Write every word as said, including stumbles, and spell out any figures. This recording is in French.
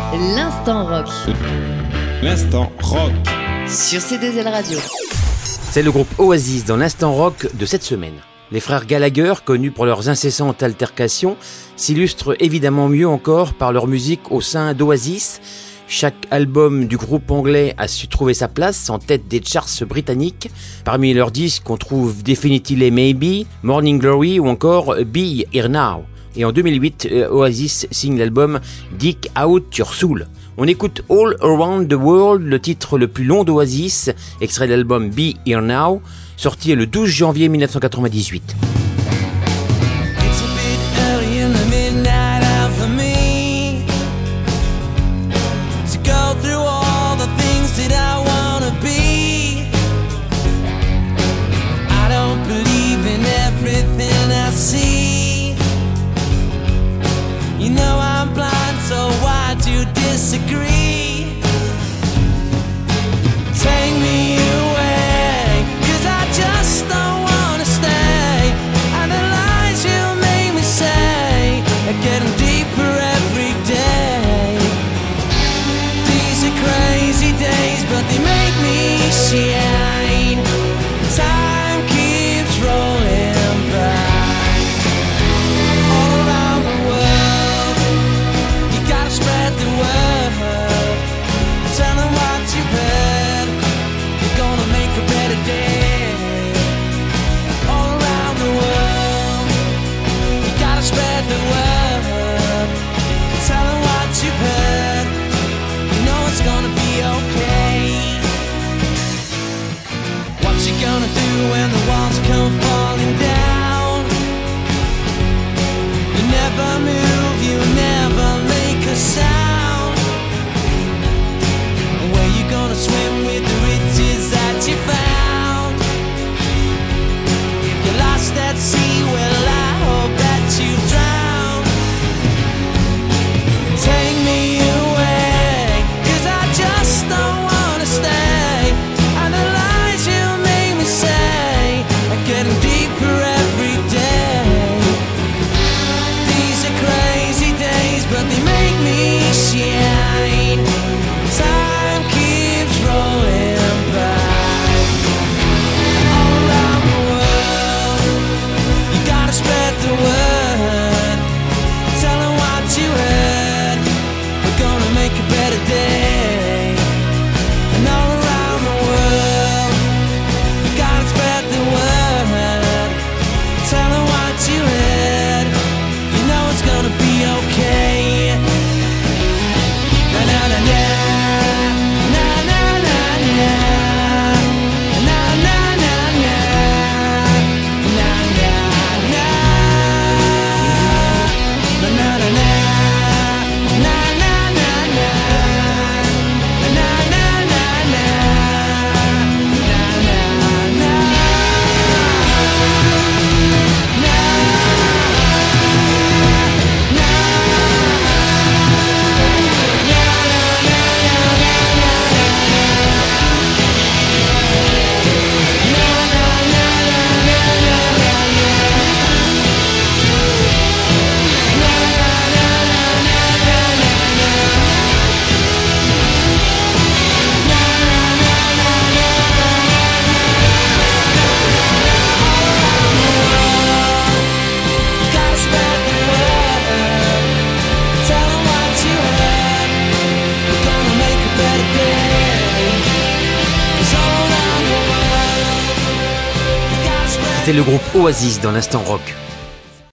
L'instant rock. L'instant rock. Sur C deux L Radio. C'est le groupe Oasis dans l'instant rock de cette semaine. Les frères Gallagher, connus pour leurs incessantes altercations, s'illustrent évidemment mieux encore par leur musique au sein d'Oasis. Chaque album du groupe anglais a su trouver sa place en tête des charts britanniques. Parmi leurs disques, on trouve Definitely Maybe, Morning Glory ou encore Be Here Now. Et en deux mille huit, Oasis signe l'album Dig Out Your Soul. On écoute All Around the World, le titre le plus long d'Oasis, extrait de l'album Be Here Now, sorti le douze janvier mille neuf cent quatre-vingt-dix-huit. You know I'm blind, so why do you disagree? Take me away, 'cause I just don't wanna stay. And the lies you make me say are getting deeper every day. These are crazy days, but they make me shine. Time keeps rolling by. When the walls come falling down, you never move, you never make a sound. Where you gonna swim with the riches that you found? If you're lost at sea, well I hope that you drown. Take me away, 'cause I just don't wanna stay. And the lies you say are getting deeper every day. These are crazy days, but they make me shine. Time keeps rolling by. All around the world, you gotta spread the word. Tell them what you heard. We're gonna make a better day. And all around the world, spread the word. Tell them what you heard. You know it's gonna be okay. Na na na na, na na na na, na na na na, na na na, na na na na, na na na na, na na na na. C'est le groupe Oasis dans l'instant rock.